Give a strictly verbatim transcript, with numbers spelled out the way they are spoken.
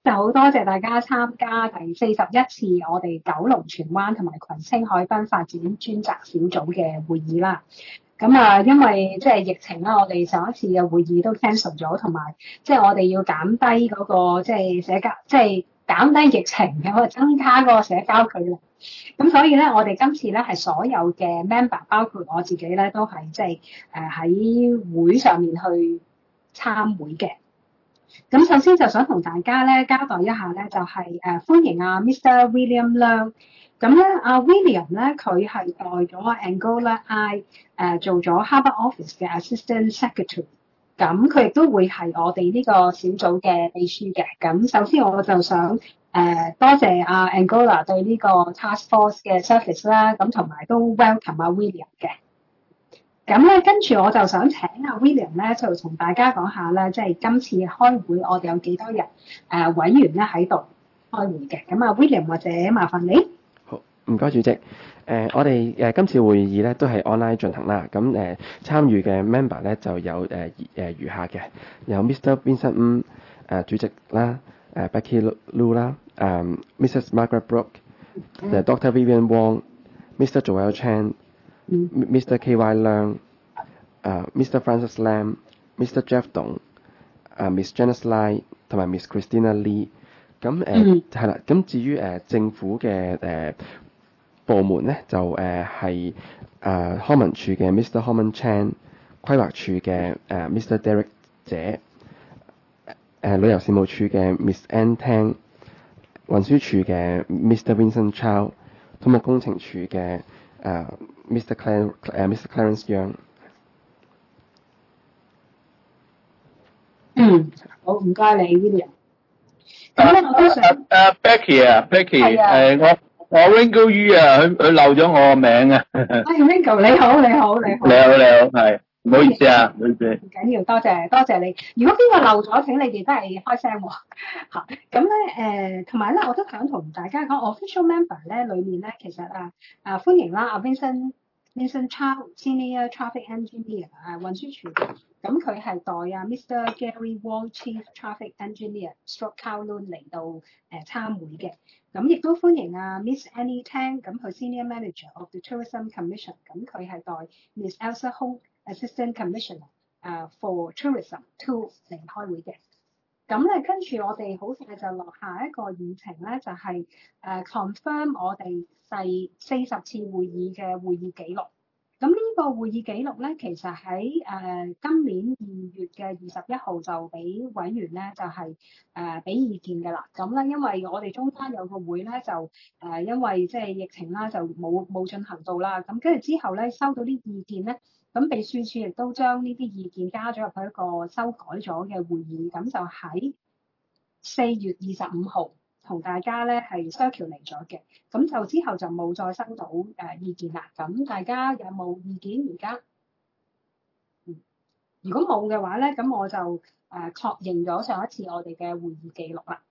就好多謝大家參加第四十一次我哋九龍荃灣同埋葵青海濱發展專責小組嘅會議啦。咁啊，因為即係疫情啦，我哋上一次嘅會議都 cancel 咗，同埋即係我哋要減低嗰個即係社交，即係減低疫情嘅，我哋增加嗰個社交距離。咁所以咧，我哋今次咧係所有嘅 member， 包括我自己咧，都係即係誒喺會上面去參會嘅。咁首先就想同大家咧交代一下咧，就係、是、誒、呃、歡迎啊 Mister William Leung。咁咧，阿 William 咧佢係代咗 Angola Eye 誒、呃、做咗 Harbour Office 嘅 Assistant Secretary。咁佢亦都會係我哋呢個小組嘅秘書嘅。咁首先我就想誒、呃、多謝阿 Angola 對呢個 Task Force 嘅 service 啦，咁同埋都 welcome 阿 William 嘅。咁咧，跟住我就想請阿 William 咧，就同大家講下咧，即係今次開會我哋有幾多人誒、呃、委員咧喺度開會嘅。咁啊 William 或者麻煩你。 好，唔該主席。誒、呃，我哋誒、呃、今次會議咧都係 online 進行啦。咁誒、呃、參與嘅 member 咧就有誒誒、呃、餘下嘅，有 Mister Vincent 誒、呃、主席啦，誒、呃、Becky Lu 啦，誒、呃、Missus Margaret Brooke、Doctor Vivian Wong、Mister Joel Chan、Mister K Y Leung、uh, Mister Francis Lam、Mister Jeff Dong、uh, Miss Janice Lai 同埋 Miss Christina Lee。咁誒係啦。咁至於誒、呃、政府嘅誒、呃、部門咧，就誒係誒康文署嘅 Mister Holman Chan、規劃署嘅誒、呃、Mister Derek 姐、誒、呃、旅遊事務處嘅 Miss Ann Tang、運輸署嘅 Mister Vincent Chow、土木工程署嘅誒 Mister Clar 誒 Mister Clarence Young。 嗯，好，唔該你 William。咁咧，我都想誒、 uh, Becky 啊 ，Becky，誒、uh, 我我 Ringo Yu 啊，佢佢漏咗我個名啊。 哎 Ringo 你好，你好，你好。 你好，你好，係，唔好意思啊，唔好意思。 唔緊要，多謝多謝你。如果邊個漏咗，請你哋都係開聲喎。嚇，咁咧誒，同埋咧，我都想同大家講 official member 咧，裡面咧其實啊啊歡迎啦，阿 Vincent Vincent Chow Senior Traffic Engineer 啊運輸署嘅。咁佢係代啊 Mister Gary Wong Chief Traffic Engineer、Stroke Kowloon 嚟到誒、呃、參會嘅。咁亦都歡迎啊 Miss Annie Tang，咁佢 Senior Manager of the Tourism Commission，咁佢係代 Miss Elsa Hong、Assistant Commissioner 誒 for Tourism Two 嚟開會嘅。咁咧跟住我哋好快就落下一個議程咧，就係、是、誒、呃、confirm 我哋第四十次會議嘅會議記錄。咁呢個會議記錄咧，其實喺誒、呃、今年二月嘅二十一號就俾委員咧，就係誒俾意見㗎啦。咁咧，因為我哋中間有個會咧，就誒、呃、因為即係疫情啦，就冇冇進行到啦。咁跟住之後咧，收到啲意見咧，咁秘書處亦都將呢啲意見加咗入去一個修改咗嘅會議，咁就喺四月二十五號同大家咧係 circulate 咗嘅。咁就之後就冇再收到誒、呃、意見啦。咁大家有冇意見而家？嗯，如果冇嘅話咧，咁我就誒、呃、確認咗上一次我哋嘅會議記錄啦。